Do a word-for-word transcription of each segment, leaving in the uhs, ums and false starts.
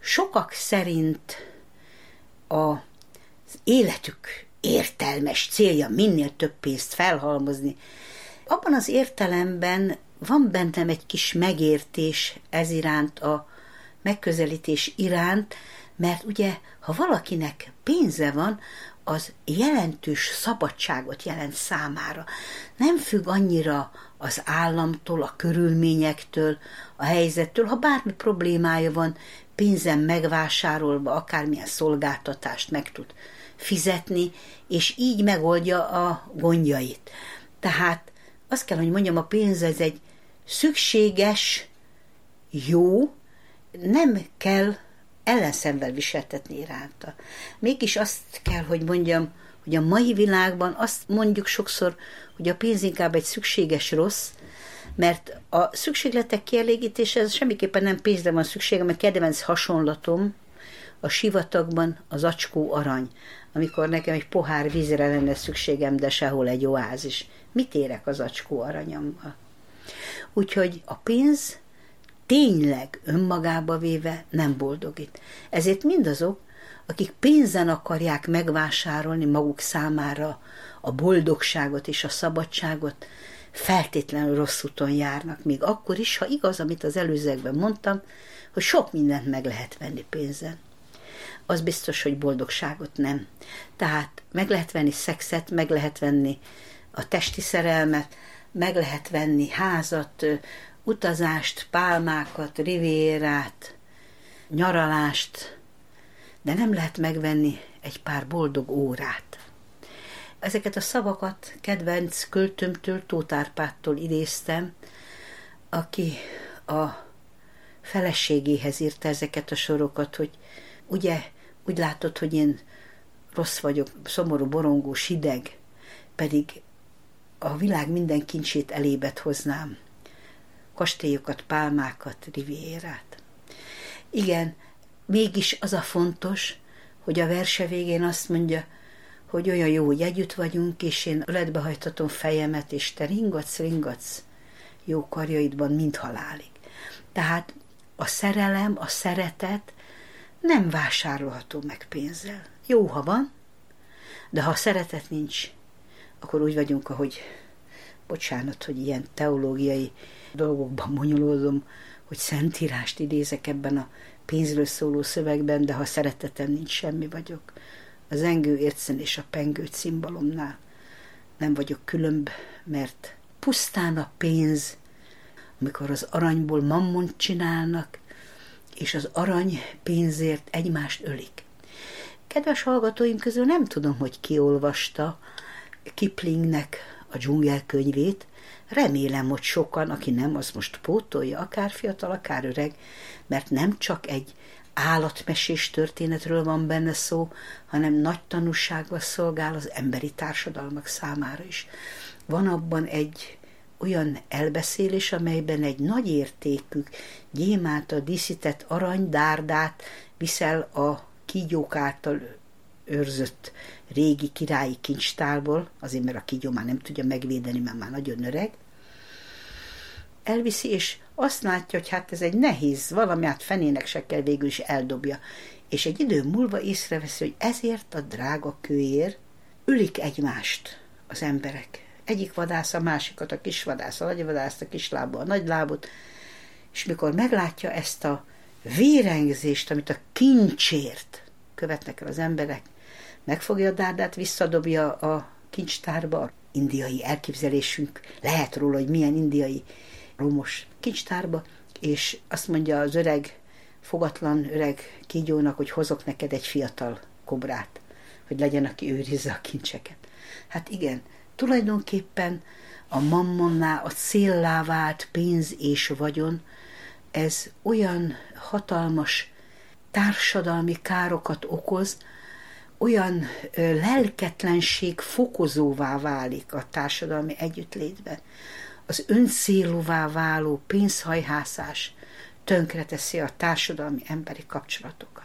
sokak szerint az életük értelmes célja minél több pénzt felhalmozni. Abban az értelemben van bennem egy kis megértés ez iránt, a megközelítés iránt, mert ugye, ha valakinek pénze van, az jelentős szabadságot jelent számára. Nem függ annyira az államtól, a körülményektől, a helyzettől, ha bármi problémája van, pénzen megvásárolva akármilyen szolgáltatást meg tud fizetni, és így megoldja a gondjait. Tehát azt kell, hogy mondjam, a pénz ez egy szükséges, jó, nem kell ellenszemben viseltetni iránta. Mégis azt kell, hogy mondjam, hogy a mai világban azt mondjuk sokszor, hogy a pénz inkább egy szükséges rossz, mert a szükségletek kielégítése ez semmiképpen nem pénzre van szüksége, mert kedvenc hasonlatom a sivatagban az acskó arany, amikor nekem egy pohár vízre lenne szükségem, de sehol egy oázis. Mit érek az acskó aranyammal? Úgyhogy a pénz tényleg önmagába véve nem boldogít. Ezért mindazok, akik pénzen akarják megvásárolni maguk számára a boldogságot és a szabadságot, feltétlenül rossz úton járnak, még akkor is, ha igaz, amit az előzőekben mondtam, hogy sok mindent meg lehet venni pénzen. Az biztos, hogy boldogságot nem. Tehát meg lehet venni szexet, meg lehet venni a testi szerelmet, meg lehet venni házat, utazást, pálmákat, rivérát, nyaralást, de nem lehet megvenni egy pár boldog órát. Ezeket a szavakat kedvenc költőmtől, Tóth Árpádtól idéztem, aki a feleségéhez írta ezeket a sorokat, hogy ugye úgy látod, hogy én rossz vagyok, szomorú, borongós, hideg, pedig a világ minden kincsét elébet hoznám. Kastélyokat, pálmákat, rivierát. Igen, mégis az a fontos, hogy a verse végén azt mondja, hogy olyan jó, hogy együtt vagyunk, és én öletbe hajtatom fejemet, és te ringatsz, ringatsz jó karjaidban, mind halálig. Tehát a szerelem, a szeretet nem vásárolható meg pénzzel. Jó, ha van, de ha a szeretet nincs, akkor úgy vagyunk, ahogy, bocsánat, hogy ilyen teológiai dolgokban bonyolódom, hogy szentírást idézek ebben a pénzről szóló szövegben, de ha szeretetem nincs, semmi vagyok. A zengő ércen és a pengő cimbalomnál nem vagyok különb, mert pusztán a pénz, amikor az aranyból mammont csinálnak, és az arany pénzért egymást ölik. Kedves hallgatóim közül nem tudom, hogy ki olvasta Kiplingnek a dzsungelkönyvét. Remélem, hogy sokan, aki nem, az most pótolja, akár fiatal, akár öreg, mert nem csak egy állatmesés történetről van benne szó, hanem nagy tanúsággal szolgál az emberi társadalmak számára is. Van abban egy olyan elbeszélés, amelyben egy nagy értékű, gyémántal díszített aranydárdát viszel a kígyók által őrzött régi királyi kincstárból, azért mert a kígyó már nem tudja megvédeni, mert már nagyon öreg, elviszi, és azt látja, hogy hát ez egy nehéz, valami át fenének se kell, végül is eldobja. És egy idő múlva észreveszi, hogy ezért a drága kőért ülik egymást az emberek. Egyik vadász a másikat, a kis vadász, a nagy vadász, a kis lába, a nagy lábot, és mikor meglátja ezt a vérengzést, amit a kincsért követnek el az emberek, megfogja a dárdát, visszadobja a kincstárba, indiai elképzelésünk lehet róla, hogy milyen indiai romos kincstárba, és azt mondja az öreg, fogatlan öreg kígyónak, hogy hozok neked egy fiatal kobrát, hogy legyen, aki őrizze a kincseket. Hát igen, tulajdonképpen a mammonná, a céllá vált pénz és vagyon, ez olyan hatalmas társadalmi károkat okoz, olyan ö, lelketlenség fokozóvá válik a társadalmi együttlétben. Az öncélúvá váló pénzhajhászás tönkreteszi a társadalmi emberi kapcsolatokat.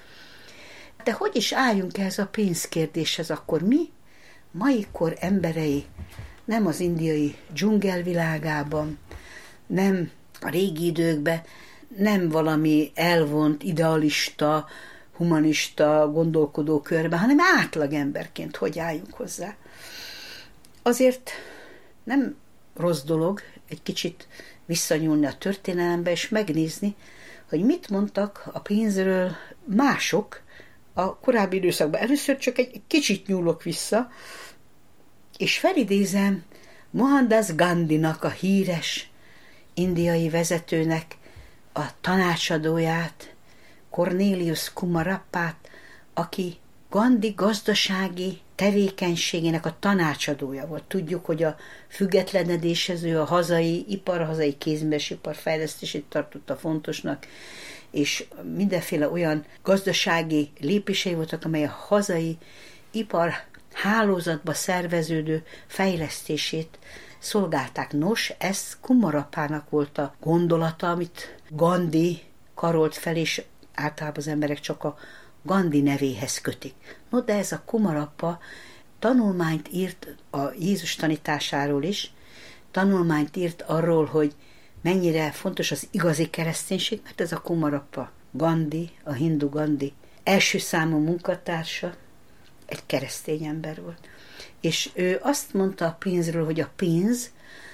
De hogy is álljunk ehhez a pénzkérdéshez, akkor mi, mai kor emberei, nem az indiai dzsungelvilágában, nem a régi időkben, nem valami elvont, idealista, humanista gondolkodó körbe, hanem átlagemberként hogy álljunk hozzá. Azért nem rossz dolog egy kicsit visszanyúlni a történelembe, és megnézni, hogy mit mondtak a pénzről mások a korábbi időszakban. Először csak egy kicsit nyúlok vissza, és felidézem Mohandas Gandhinak, a híres indiai vezetőnek a tanácsadóját, Cornelius Kumarappát, aki Gandhi gazdasági tevékenységének a tanácsadója volt. Tudjuk, hogy a függetlenedéshez ő a hazai ipar, a hazai kézművesipar fejlesztését tartotta fontosnak, és mindenféle olyan gazdasági lépései voltak, amely a hazai ipar hálózatba szerveződő fejlesztését szolgálták. Nos, ez Kumarappának volt a gondolata, amit Gandhi karolt fel, és általában az emberek csak a Gandhi nevéhez kötik. No, de ez a Kumarappa tanulmányt írt a Jézus tanításáról is, tanulmányt írt arról, hogy mennyire fontos az igazi kereszténység, mert ez a Kumarappa, Gandhi, a hindu Gandhi első számú munkatársa, egy keresztény ember volt. És ő azt mondta a pénzről, hogy a pénz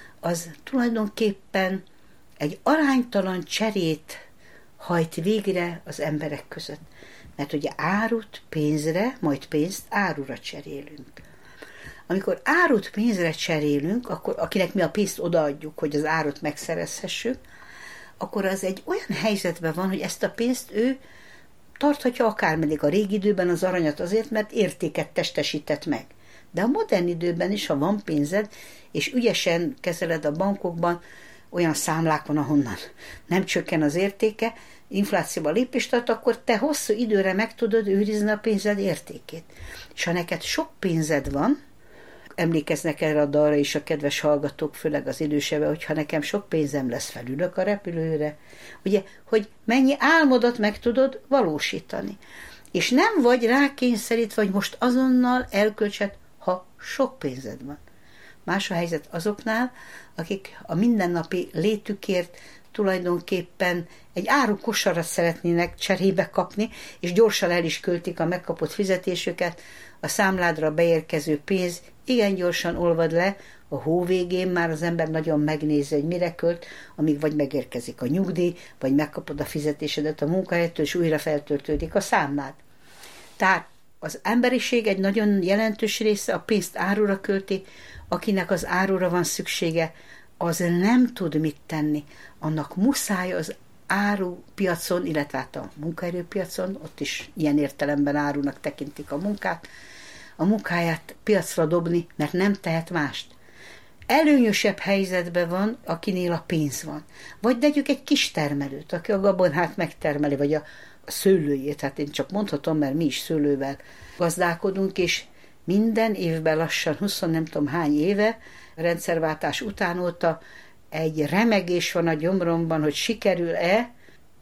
az tulajdonképpen egy aránytalan cserét hajt végre az emberek között. Mert ugye árut pénzre, majd pénzt árura cserélünk. Amikor árut pénzre cserélünk, akkor akinek mi a pénzt odaadjuk, hogy az árut megszerezhessük, akkor az egy olyan helyzetben van, hogy ezt a pénzt ő tarthatja akármeddig. A régi időben az aranyat azért, mert értéket testesített meg. De a modern időben is, ha van pénzed, és ügyesen kezeled a bankokban, olyan számlák van, ahonnan nem csökken az értéke, inflációba lépést tart, akkor te hosszú időre meg tudod őrizni a pénzed értékét. És ha neked sok pénzed van, emlékeznek erre a dalra is a kedves hallgatók, főleg az idősebben, hogy ha nekem sok pénzem lesz, felülök a repülőre, ugye, hogy mennyi álmodat meg tudod valósítani. És nem vagy rákényszerítve, hogy most azonnal elköltsed, ha sok pénzed van. Más a helyzet azoknál, akik a mindennapi létükért tulajdonképpen egy árukosarat szeretnének cserébe kapni, és gyorsan el is költik a megkapott fizetésüket, a számládra beérkező pénz igen gyorsan olvad le, a hó végén már az ember nagyon megnézi, hogy mire költ, amíg vagy megérkezik a nyugdíj, vagy megkapod a fizetésedet a munkahelytől, és újra feltöltődik a számlád. Tehát az emberiség egy nagyon jelentős része a pénzt árura költi, akinek az árura van szüksége, az nem tud mit tenni. Annak muszáj az árupiacon, illetve hát a munkaerőpiacon, ott is ilyen értelemben árunak tekintik a munkát, a munkáját piacra dobni, mert nem tehet mást. Előnyösebb helyzetben van, akinél a pénz van. Vagy tegyük egy kis termelőt, aki a gabonát megtermeli, vagy a szőlőjét, hát én csak mondhatom, mert mi is szőlővel gazdálkodunk, és minden évben lassan, húsz nem tudom hány éve, rendszerváltás után óta egy remegés van a gyomromban, hogy sikerül-e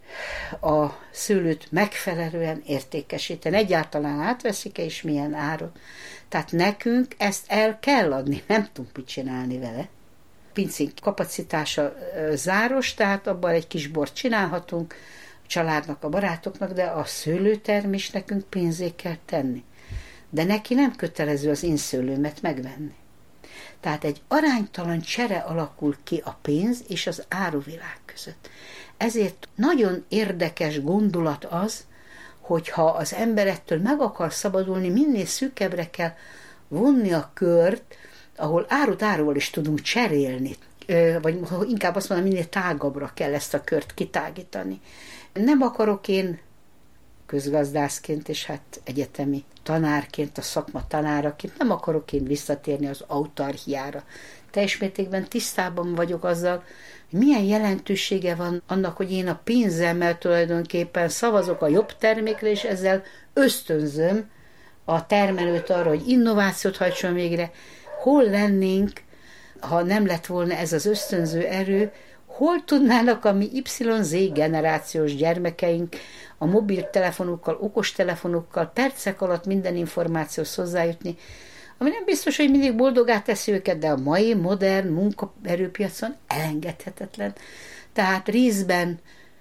a szőlőt megfelelően értékesíteni. Egyáltalán átveszik-e, és milyen áron. Tehát nekünk ezt el kell adni, nem tudunk mit csinálni vele. Pincénk kapacitása záros, tehát abban egy kis bort csinálhatunk, a családnak, a barátoknak, de a szőlőtermés nekünk pénzé kell tenni. De neki nem kötelező az én szőlőmet megvenni. Tehát egy aránytalan csere alakul ki a pénz és az áruvilág között. Ezért nagyon érdekes gondolat az, hogyha az ember ettől meg akar szabadulni, minél szűkebbre kell vonni a kört, ahol árut áruval is tudunk cserélni, vagy inkább azt mondom, minél tágabbra kell ezt a kört kitágítani. Nem akarok én közgazdászként, és hát egyetemi tanárként, a szakma tanáraként, nem akarok én visszatérni az autarchiára. Teljes mértékben tisztában vagyok azzal, hogy milyen jelentősége van annak, hogy én a pénzemmel tulajdonképpen szavazok a jobb termékre, és ezzel ösztönzöm a termelőt arra, hogy innovációt hajtson végre. Hol lennénk, ha nem lett volna ez az ösztönző erő, hol tudnának a mi Y Z generációs gyermekeink a mobiltelefonukkal, okostelefonukkal percek alatt minden információhoz hozzájutni, ami nem biztos, hogy mindig boldogá teszi őket, de a mai modern munkaerőpiacon elengedhetetlen. Tehát részben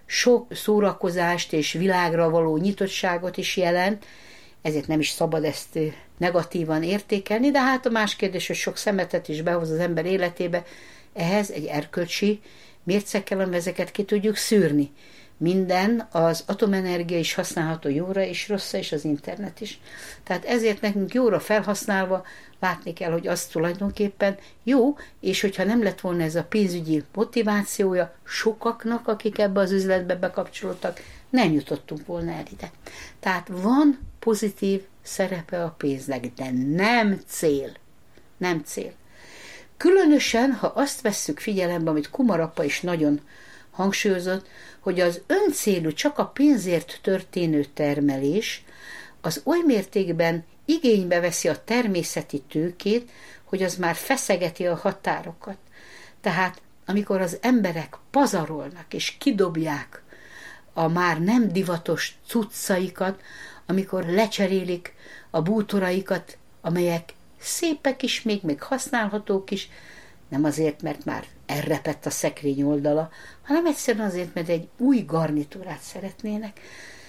sok szórakozást és világra való nyitottságot is jelent, ezért nem is szabad ezt negatívan értékelni, de hát a más kérdés, hogy sok szemetet is behoz az ember életébe, ehhez egy erkölcsi mérce kell, amivel ezeket ki tudjuk szűrni. Minden, az atomenergia is használható jóra és rosszra, és az internet is. Tehát ezért nekünk jóra felhasználva látni kell, hogy az tulajdonképpen jó, és hogyha nem lett volna ez a pénzügyi motivációja sokaknak, akik ebbe az üzletbe bekapcsolódtak, nem jutottunk volna el ide. Tehát van pozitív szerepe a pénznek, de nem cél. Nem cél. Különösen, ha azt vesszük figyelembe, amit Kumarappa is nagyon hangsúlyozott, hogy az öncélú, csak a pénzért történő termelés az oly mértékben igénybe veszi a természeti tőkét, hogy az már feszegeti a határokat. Tehát amikor az emberek pazarolnak és kidobják a már nem divatos cuccaikat, amikor lecserélik a bútoraikat, amelyek szépek is, még, még használhatók is, nem azért, mert már elrepett a szekrény oldala, hanem egyszerűen azért, mert egy új garnitúrát szeretnének.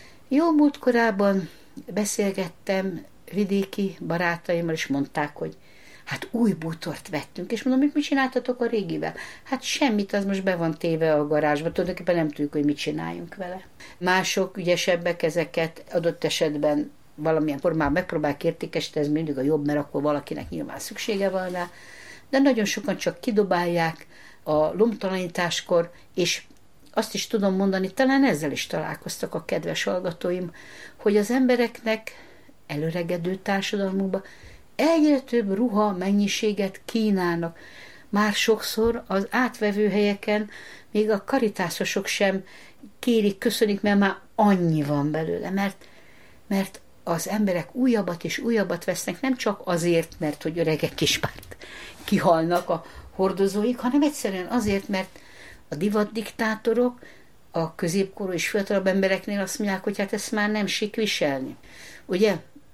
Jó múltkorában beszélgettem vidéki barátaimmal, és mondták, hogy hát új bútort vettünk, és mondom, mit csináltatok a régivel? Hát semmit, az most be van téve a garázsba, tulajdonképpen nem tudjuk, hogy mit csináljunk vele. Mások ügyesebbek ezeket adott esetben valamilyen formában megpróbálják értékesíteni, ez mindig a jobb, mert akkor valakinek nyilván szüksége van rá, de nagyon sokan csak kidobálják a lomtalanításkor, és azt is tudom mondani, talán ezzel is találkoztak a kedves hallgatóim, hogy az embereknek előregedő társadalmunkban egyre több ruha mennyiséget kínálnak. Már sokszor az átvevő helyeken még a karitászosok sem kérik, köszönik, mert már annyi van belőle, mert, mert az emberek újabbat és újabbat vesznek, nem csak azért, mert hogy öregek kispárt kihalnak a hordozóik, hanem egyszerűen azért, mert a divatdiktátorok a középkorú és fiatalabb embereknél azt mondják, hogy hát ezt már nem sik viselni. Ugye?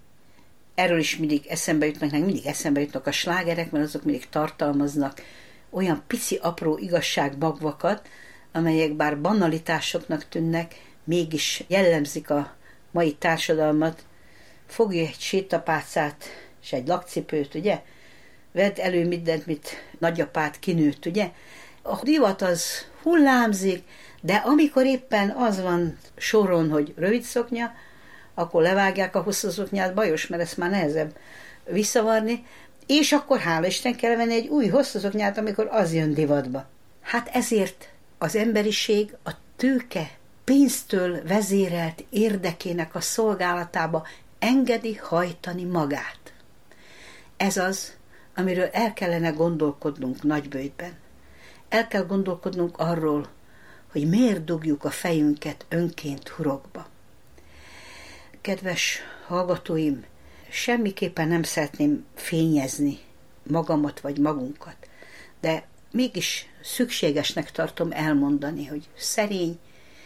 Erről is mindig eszembe jutnak, mindig eszembe jutnak a slágerek, mert azok mindig tartalmaznak olyan pici, apró igazságmagvakat, amelyek bár banalitásoknak tűnnek, mégis jellemzik a mai társadalmat. Fogj egy sétapálcát és egy lakcipőt, ugye? Vedd elő mindent, mit nagyapád kinőtt, ugye? A divat az hullámzik, de amikor éppen az van soron, hogy rövid szoknya, akkor levágják a hosszú szoknyát, bajos, mert ezt már nehezebb visszavarni, és akkor hála Isten kell venni egy új hosszú szoknyát, amikor az jön divatba. Hát ezért az emberiség a tőke pénztől vezérelt érdekének a szolgálatába engedi hajtani magát. Ez az, amiről el kellene gondolkodnunk nagybőjtben. El kell gondolkodnunk arról, hogy miért dugjuk a fejünket önként hurokba. Kedves hallgatóim, semmiképpen nem szeretném fényezni magamat vagy magunkat, de mégis szükségesnek tartom elmondani, hogy szerény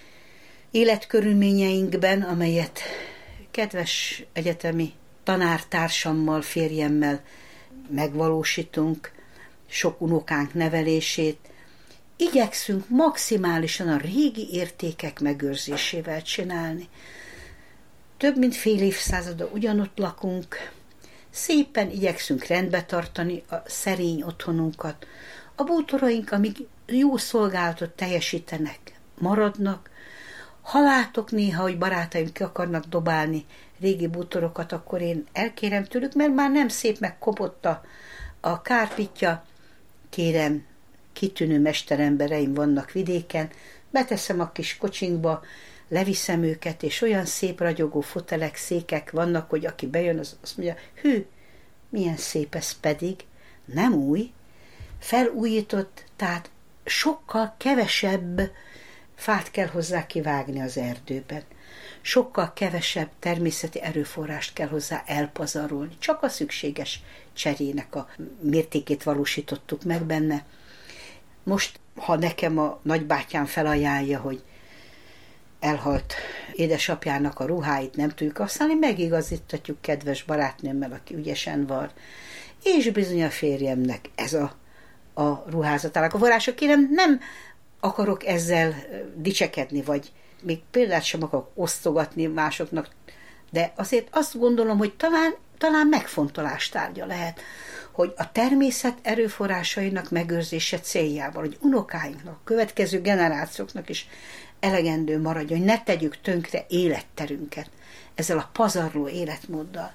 életkörülményeinkben, amelyet kedves egyetemi tanártársammal, férjemmel megvalósítunk, sok unokánk nevelését, igyekszünk maximálisan a régi értékek megőrzésével csinálni. Több mint fél évszázada ugyanott lakunk, szépen igyekszünk rendbe tartani a szerény otthonunkat. A bútoraink, amíg jó szolgálatot teljesítenek, maradnak. Ha látok néha, hogy barátaim ki akarnak dobálni régi bútorokat, akkor én elkérem tőlük, mert már nem szép, meg kopott a, a kárpitja. Kérem, kitűnő mesterembereim vannak vidéken, beteszem a kis kocsinkba, leviszem őket, és olyan szép ragyogó fotelek, székek vannak, hogy aki bejön, az azt mondja, hű, milyen szép ez pedig, nem új, felújított, tehát sokkal kevesebb fát kell hozzá kivágni az erdőben. Sokkal kevesebb természeti erőforrást kell hozzá elpazarolni. Csak a szükséges cserének a mértékét valósítottuk meg benne. Most, ha nekem a nagybátyám felajánlja, hogy elhalt édesapjának a ruháit nem tudjuk használni, megigazítatjuk kedves barátnőmmel, aki ügyesen var, és bizony a férjemnek ez a, a ruházatának a forrása. Kérem, nem akarok ezzel dicsekedni, vagy még példát sem akarok osztogatni másoknak, de azért azt gondolom, hogy talán, talán megfontolás tárgya lehet, hogy a természet erőforrásainak megőrzése céljával, hogy unokáinknak, a következő generációknak is elegendő maradjon, hogy ne tegyük tönkre életterünket ezzel a pazarló életmóddal.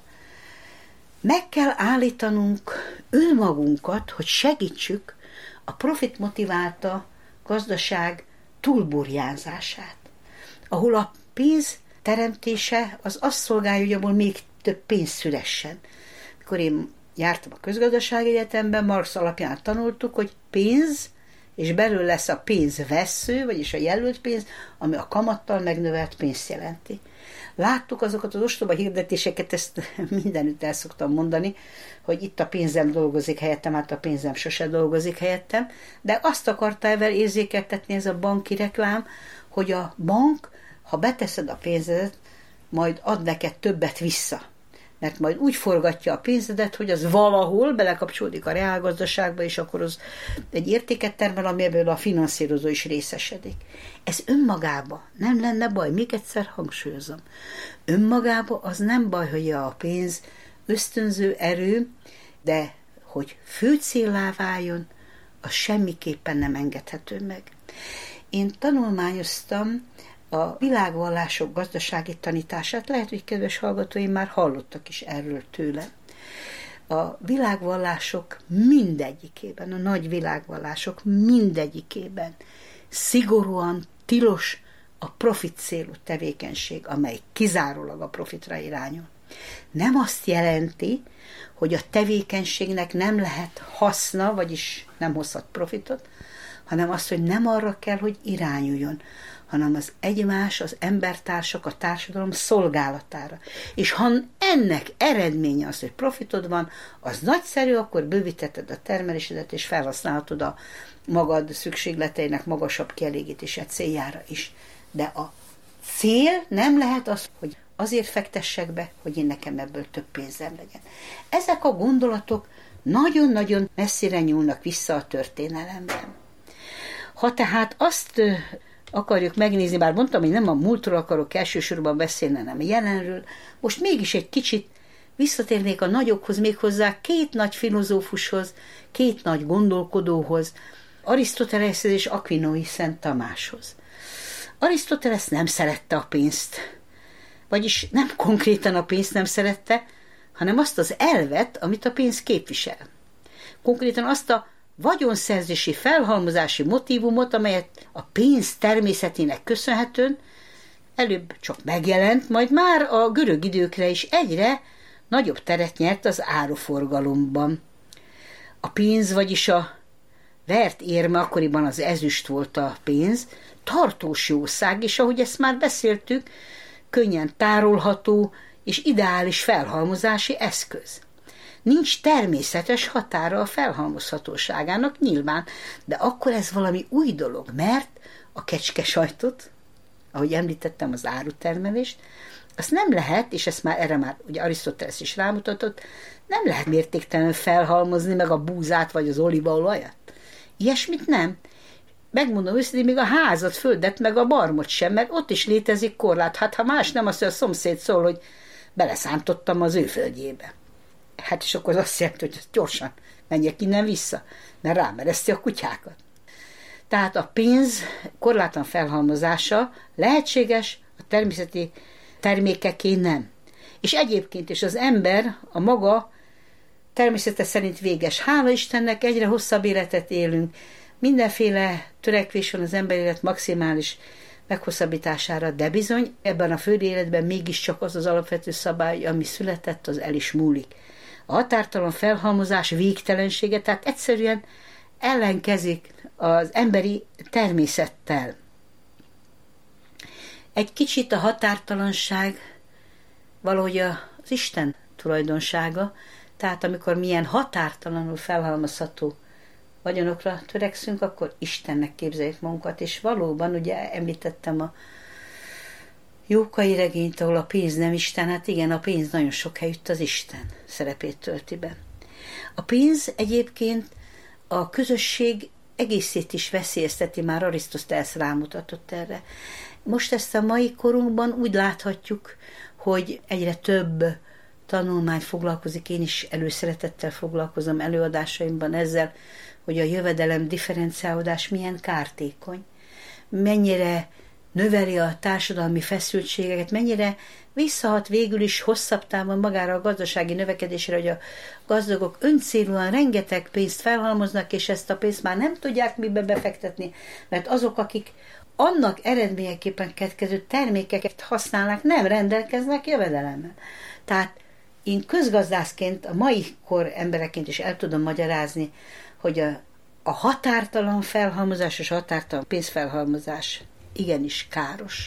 Meg kell állítanunk önmagunkat, hogy segítsük a profit motiválta gazdaság túlburjánzását, ahol a pénz teremtése az azt szolgálja, hogy abból még több pénz szülessen. Mikor én jártam a közgazdasági egyetemben, Marx alapján tanultuk, hogy pénz, és belül lesz a pénzvesző, vagyis a jelölt pénz, ami a kamattal megnövelt pénzt jelenti. Láttuk azokat az ostoba hirdetéseket, ezt mindenütt el szoktam mondani, hogy itt a pénzem dolgozik helyettem, hát a pénzem sose dolgozik helyettem, de azt akarta ezzel érzékeltetni ez a banki reklám, hogy a bank, ha beteszed a pénzedet, majd ad neked többet vissza. Mert majd úgy forgatja a pénzedet, hogy az valahol belekapcsolódik a reálgazdaságba, és akkor az egy értéket termel, amiből a finanszírozó is részesedik. Ez önmagában nem lenne baj, még egyszer hangsúlyozom. Önmagában az nem baj, hogy a pénz ösztönző erő, de hogy fő céllá váljon, az semmiképpen nem engedhető meg. Én tanulmányoztam a világvallások gazdasági tanítását, lehet, hogy kedves hallgatóim már hallottak is erről tőlem. A világvallások mindegyikében, a nagy világvallások mindegyikében szigorúan tilos a profit célú tevékenység, amely kizárólag a profitra irányul. Nem azt jelenti, hogy a tevékenységnek nem lehet haszna, vagyis nem hozhat profitot, hanem azt, hogy nem arra kell, hogy irányuljon, hanem az egymás, az embertársak, a társadalom szolgálatára. És ha ennek eredménye az, hogy profitod van, az nagyszerű, akkor bővítetted a termelésedet, és felhasználhatod a magad szükségleteinek magasabb kielégítése céljára is. De a cél nem lehet az, hogy azért fektessek be, hogy én nekem ebből több pénzem legyen. Ezek a gondolatok nagyon-nagyon messzire nyúlnak vissza a történelemben. Ha tehát azt akarjuk megnézni, bár mondtam, hogy nem a múltról akarok elsősorban beszélni, hanem a jelenről, most mégis egy kicsit visszatérnék a nagyokhoz, méghozzá két nagy filozófushoz, két nagy gondolkodóhoz, Arisztoteleshez és Aquinói Szent Tamáshoz. Arisztoteles nem szerette a pénzt, vagyis nem konkrétan a pénzt nem szerette, hanem azt az elvet, amit a pénz képvisel. Konkrétan azt a vagyonszerzési, felhalmozási motívumot, amelyet a pénz természetének köszönhetően előbb csak megjelent, majd már a görög időkre is egyre nagyobb teret nyert az áruforgalomban. A pénz, vagyis a vert érme, akkoriban az ezüst volt a pénz, tartós jószág, és ahogy ezt már beszéltük, könnyen tárolható és ideális felhalmozási eszköz. Nincs természetes határa a felhalmozhatóságának nyilván, de akkor ez valami új dolog, mert a kecskesajtot, ahogy említettem, az árutermelést, azt nem lehet, és ezt már erre már ugye Arisztoteles is rámutatott, nem lehet mértéktelenül felhalmozni meg a búzát vagy az olívaolajat. Ilyesmit nem. Megmondom őszintén, még a házat, földet, meg a barmot sem, mert ott is létezik korlát. Hát ha más nem, azt, hogy a szomszéd szól, hogy beleszántottam az ő földjébe. Hát és akkor az azt jelenti, hogy gyorsan menjek innen vissza, mert rámereszti a kutyákat. Tehát a pénz korlátlan felhalmozása lehetséges, a természeti termékeké nem. És egyébként is az ember a maga természete szerint véges. Hála Istennek egyre hosszabb életet élünk. Mindenféle törekvés van az ember élet maximális meghosszabbítására, de bizony ebben a földi életben mégiscsak az az alapvető szabály, ami született, az el is múlik. A határtalan felhalmozás végtelensége, tehát egyszerűen ellenkezik az emberi természettel. Egy kicsit a határtalanság valahogy az Isten tulajdonsága, tehát amikor milyen határtalanul felhalmozható vagyonokra törekszünk, akkor Istennek képzeljük magunkat, és valóban, ugye említettem a Jókai regényt, ahol a pénz nem Isten, hát igen, a pénz nagyon sok helyütt az Isten szerepét tölti be. A pénz egyébként a közösség egészét is veszélyezteti, már Arisztotelész rámutatott erre. Most ezt a mai korunkban úgy láthatjuk, hogy egyre több tanulmány foglalkozik, én is előszeretettel foglalkozom előadásaimban ezzel, hogy a jövedelem differenciálódás milyen kártékony, mennyire növeli a társadalmi feszültségeket, mennyire visszahat végül is hosszabb távon magára a gazdasági növekedésre, hogy a gazdagok öncélúan rengeteg pénzt felhalmoznak, és ezt a pénzt már nem tudják mibe befektetni, mert azok, akik annak eredményeképpen keletkező termékeket használnak, nem rendelkeznek jövedelemmel. Tehát én közgazdászként, a mai kor embereként is el tudom magyarázni, hogy a, a határtalan felhalmozás és a határtalan pénzfelhalmozás igenis káros.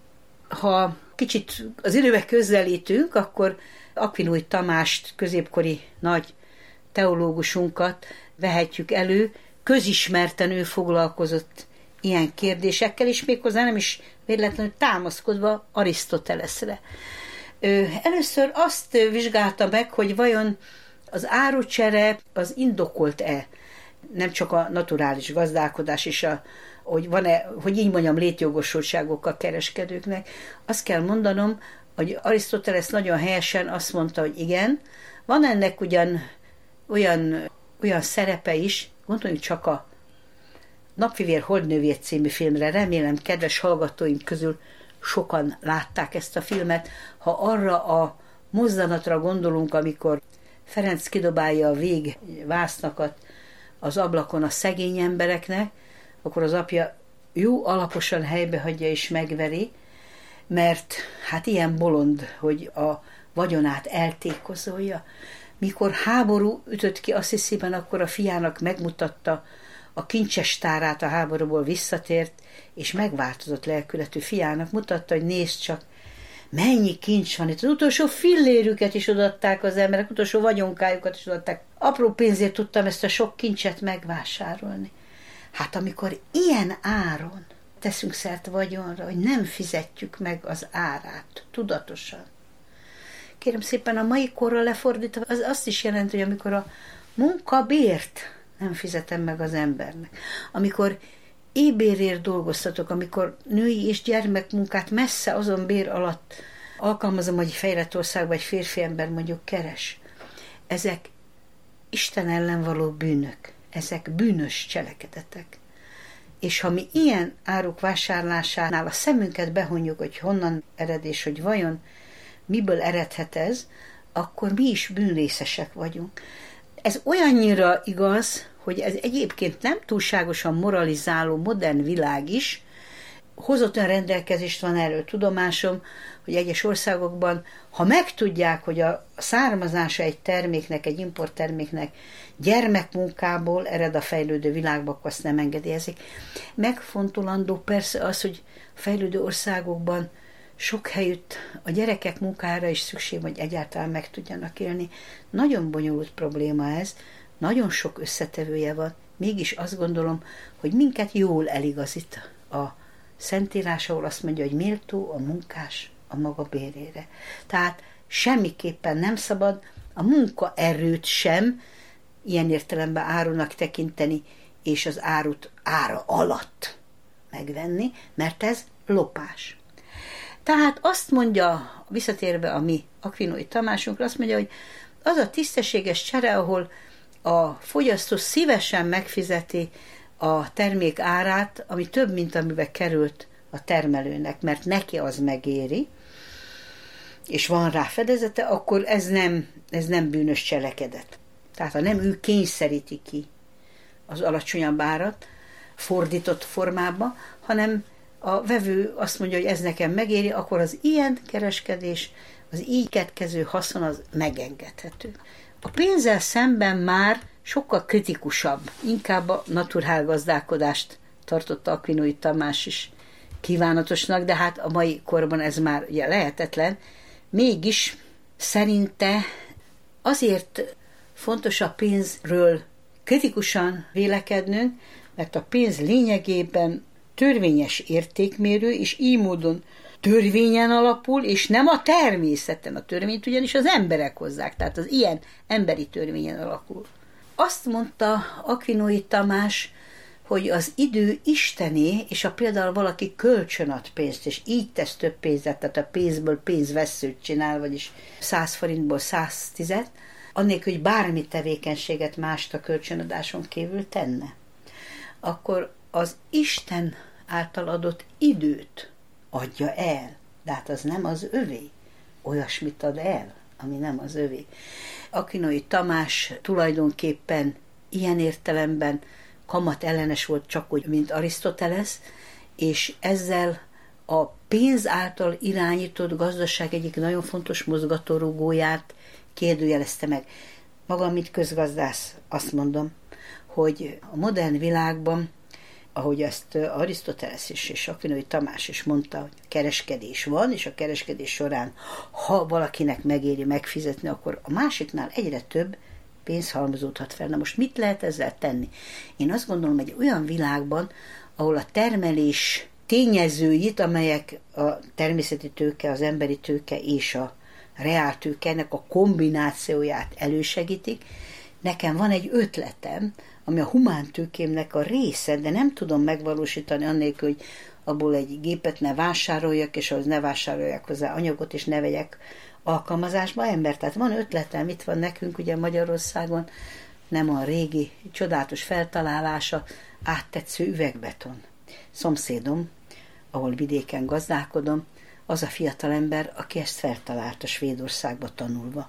Ha kicsit az időbe közelítünk, akkor Aquinói Tamást, középkori nagy teológusunkat vehetjük elő, közismerten ő foglalkozott ilyen kérdésekkel, és méghozzá nem is véletlenül támaszkodva Arisztoteleszre. Először azt vizsgálta meg, hogy vajon az árucsere az indokolt-e, nem csak a naturális gazdálkodás is, a, hogy van-e, hogy így mondjam, létjogosultságok a kereskedőknek. Azt kell mondanom, hogy Arisztotelész nagyon helyesen azt mondta, hogy igen, van ennek ugyan olyan, olyan szerepe is, gondoljunk csak a Napvivér Holdnővér című filmre, remélem kedves hallgatóim közül sokan látták ezt a filmet. Ha arra a mozzanatra gondolunk, amikor Ferenc kidobálja a vég vásznakat az ablakon a szegény embereknek, akkor az apja jó alaposan helybe hagyja és megveri, mert hát ilyen bolond, hogy a vagyonát eltékozolja. Mikor háború ütött ki Assisiben, akkor a fiának megmutatta a kincses tárát, a háborúból visszatért, és megváltozott lelkületű fiának mutatta, hogy nézd csak, mennyi kincs van itt. Az utolsó fillérüket is odaadták az emberek, utolsó vagyonkájukat is odaadták. Apró pénzért tudtam ezt a sok kincset megvásárolni. Hát amikor ilyen áron teszünk szert vagyonra, hogy nem fizetjük meg az árát tudatosan. Kérem szépen, a mai korra lefordítva, az azt is jelenti, hogy amikor a munkabért nem fizetem meg az embernek, amikor éhbérért dolgoztatok, amikor női és gyermekmunkát messze azon bér alatt alkalmazom, hogy egy fejlett országban egy férfi ember mondjuk keres. Ezek Isten ellen való bűnök, ezek bűnös cselekedetek. És ha mi ilyen áruk vásárlásánál a szemünket behunjuk, hogy honnan ered és hogy vajon miből eredhet ez, akkor mi is bűnrészesek vagyunk. Ez olyannyira igaz, hogy ez egyébként nem túlságosan moralizáló modern világ is, hozott olyan rendelkezést, van erről tudomásom, hogy egyes országokban, ha megtudják, hogy a származása egy terméknek, egy importterméknek gyermekmunkából ered a fejlődő világba, akkor azt nem engedélyezik. Megfontolandó persze az, hogy a fejlődő országokban sok helyütt a gyerekek munkára is szükség, hogy egyáltalán meg tudjanak élni. Nagyon bonyolult probléma ez, nagyon sok összetevője van, mégis azt gondolom, hogy minket jól eligazít a Szentírás, ahol azt mondja, hogy méltó a munkás a maga bérére. Tehát semmiképpen nem szabad a munkaerőt sem ilyen értelemben árunak tekinteni, és az árut ára alatt megvenni, mert ez lopás. Tehát azt mondja, visszatérve a mi Aquinói Tamásunkra, azt mondja, hogy az a tisztességes csere, ahol a fogyasztó szívesen megfizeti a termék árát, ami több, mint amiben került a termelőnek, mert neki az megéri, és van rá fedezete, akkor ez nem, ez nem bűnös cselekedet. Tehát ha nem ő kényszeríti ki az alacsonyabb árat fordított formában, hanem a vevő azt mondja, hogy ez nekem megéri, akkor az ilyen kereskedés, az így keletkező haszon az megengedhető. A pénzzel szemben már sokkal kritikusabb, inkább a naturálgazdálkodást tartotta Aquinói Tamás is kívánatosnak, de hát a mai korban ez már ugye lehetetlen. Mégis szerinte azért fontos a pénzről kritikusan vélekednünk, mert a pénz lényegében törvényes értékmérő, és így módon törvényen alapul, és nem a természeten. A törvényt ugyanis az emberek hozzák, tehát az ilyen emberi törvényen alakul. Azt mondta Aquinói Tamás, hogy az idő istené, és ha például valaki kölcsön ad pénzt, és így tesz több pénzet, tehát a pénzből pénzveszőt csinál, vagyis száz forintból száztízet, annélkül, hogy bármi tevékenységet mást a kölcsönadáson kívül tenne, akkor az Isten által adott időt adja el, de hát az nem az övé. Olyasmit ad el, ami nem az övé. Akinoi Tamás tulajdonképpen ilyen értelemben kamat ellenes volt, csak úgy, mint Arisztotelesz, és ezzel a pénz által irányított gazdaság egyik nagyon fontos mozgatórugóját kérdőjelezte meg. Magam, mint közgazdász, azt mondom, hogy a modern világban, ahogy ezt Arisztotelesz is és Akinoi Tamás is mondta, hogy kereskedés van, és a kereskedés során, ha valakinek megéri megfizetni, akkor a másiknál egyre több pénz halmozódhat fel. Na most mit lehet ezzel tenni? Én azt gondolom, hogy olyan világban, ahol a termelés tényezőit, amelyek a természeti tőke, az emberi tőke és a reáltőke, ennek a kombinációját elősegítik, nekem van egy ötletem, ami a humántőkémnek a része, de nem tudom megvalósítani annélkül, hogy abból egy gépet ne vásároljak, és ahhoz ne vásároljak hozzá anyagot, és ne vegyek alkalmazásba ember. Tehát van ötletem, itt van nekünk ugye Magyarországon, nem a régi csodálatos feltalálása, áttetsző üvegbeton. Szomszédom, ahol vidéken gazdálkodom, az a fiatalember, aki ezt feltalálta Svédországba tanulva.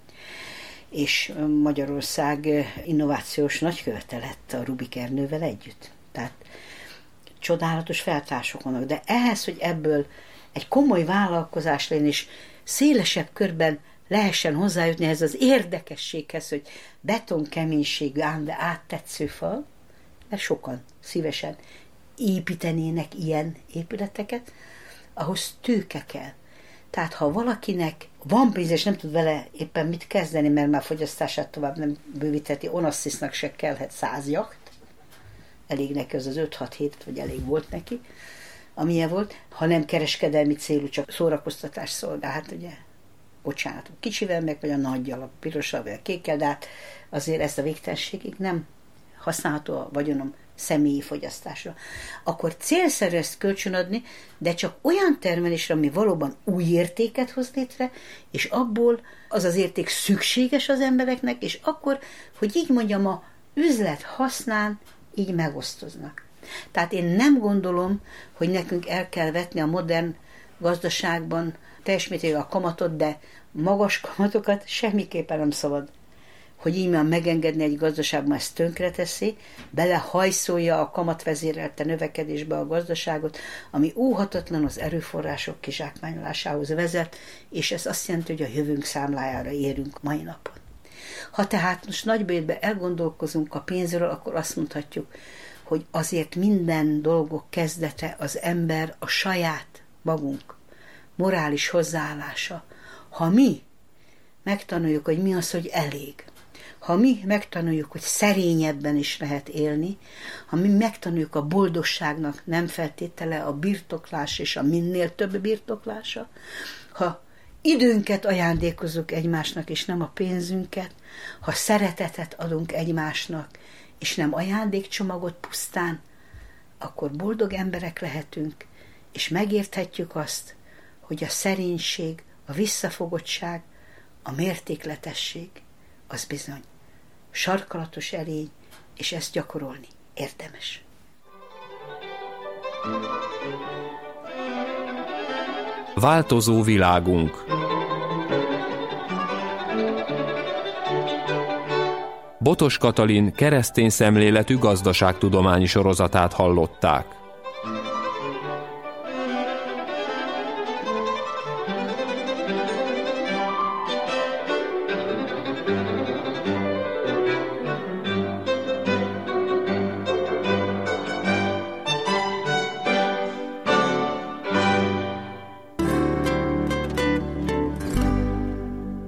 És Magyarország innovációs nagykövete lett a Rubik Ernővel együtt. Tehát csodálatos feltárások vannak, de ehhez, hogy ebből egy komoly vállalkozás legyen, és szélesebb körben lehessen hozzájutni ehhez az érdekességhez, hogy betonkeménységű, ám de áttetsző fal, mert sokan szívesen építenének ilyen épületeket, ahhoz tőke kell. Tehát ha valakinek van pénz, és nem tud vele éppen mit kezdeni, mert már fogyasztását tovább nem bővítheti, Onassisnak se kellhet száz jacht, elég neki az az öt-hat-hét, vagy elég volt neki, amilyen volt, ha nem kereskedelmi célú, csak szórakoztatás szolgál, hát ugye, bocsánat, kicsivel meg, vagy a nagyjal, a pirossal, vagy a kékkel, de hát azért ezt a végtelenségig nem használható a vagyonom személyi fogyasztásra. Akkor célszerű ezt kölcsönadni, de csak olyan termelésre, ami valóban új értéket hoz létre, és abból az az érték szükséges az embereknek, és akkor, hogy így mondjam, a üzlet hasznán így megosztoznak. Tehát én nem gondolom, hogy nekünk el kell vetni a modern gazdaságban teljes mértékben a kamatot, de magas kamatokat semmiképpen nem szabad, hogy így már megengedni egy gazdaságban, ezt tönkreteszi, belehajszolja a kamatvezérelte növekedésbe a gazdaságot, ami óhatatlan az erőforrások kizsákmányolásához vezet, és ez azt jelenti, hogy a jövőnk számlájára érünk mai napon. Ha tehát most nagybőjtben elgondolkozunk a pénzről, akkor azt mondhatjuk, hogy azért minden dolgok kezdete az ember a saját magunk morális hozzáállása. Ha mi megtanuljuk, hogy mi az, hogy elég, ha mi megtanuljuk, hogy szerényebben is lehet élni, ha mi megtanuljuk a boldogságnak nem feltétele a birtoklás és a minél több birtoklása, ha időnket ajándékozunk egymásnak, és nem a pénzünket, ha szeretetet adunk egymásnak, és nem ajándékcsomagot pusztán, akkor boldog emberek lehetünk, és megérthetjük azt, hogy a szerénység, a visszafogottság, a mértékletesség, az bizony sarkalatos erény, és ezt gyakorolni érdemes. Változó világunk. Botos Katalin keresztény szemléletű gazdaságtudományi sorozatát hallották.